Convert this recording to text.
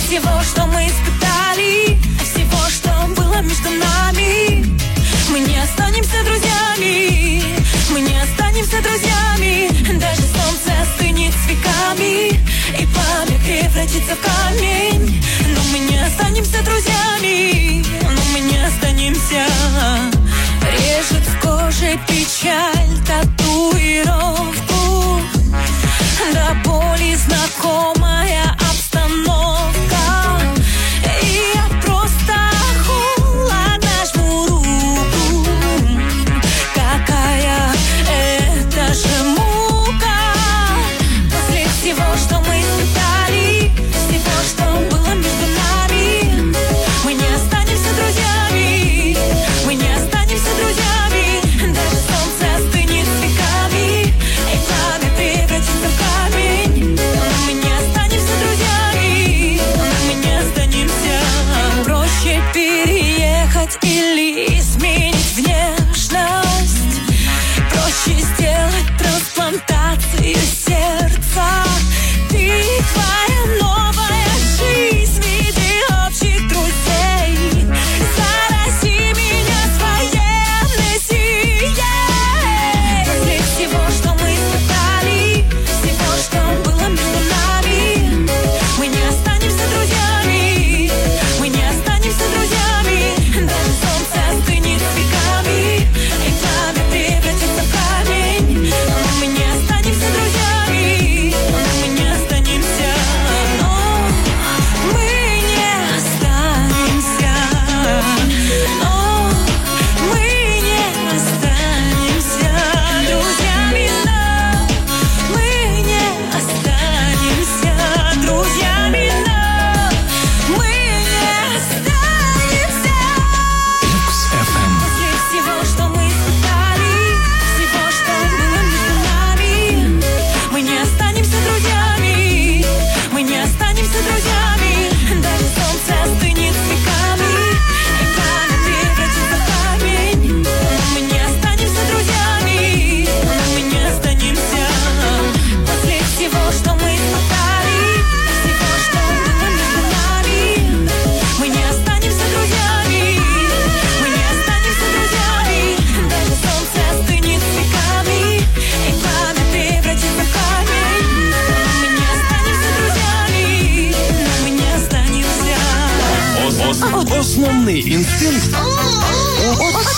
всего, что мы испытали, всего, что было между нами. Мы не останемся друзьями, мы не останемся друзьями. Даже солнце остынет с веками, и пламя превратится в камень. Но мы не останемся друзьями, но мы не останемся. Режет в коже печаль, татуировку, до боли знакомая обстановка. И я просто холодно жму руку. Какая это же мука. После всего, что мы испытали, всего, что было между нами, мы не останемся друзьями, мы не останемся друзьями. Даже солнце остынет с веками, и пламя превратится в камень. Но мы не останемся друзьями, но мы не останемся. Проще переехать или изменить внешность, проще сделать трансплантацию сердца. Ты твоя новая жизнь, виды общих друзей. Зарази меня своей амнезией. После всего, что мы испытали, всего, что было между нами, мы не останемся друзьями, мы не останемся друзьями. Даже солнце остынет с веками, и пламя превратится в камень. Но мы не останемся друзьями, но мы не останемся. Но мы не останемся. Но мы не останемся друзьями. Но мы не останемся друзьями. Но мы не останемся. Люкс FM. После всего, что мы испытали, всего, что было между нами, мы не останемся друзьями, мы не останемся друзьями. Даже солнце остынет с веками, и пламя превратится в камень. Но мы не останемся друзьями, но мы не останемся. После всего, что мы испытали, всего, что было между нами, мы не останемся друзьями, мы не останемся друзьями. Даже солнце остынет с веками, и пламя превратится в камень. Но мы не останемся друзьями, но мы не останемся. Основний інстинкт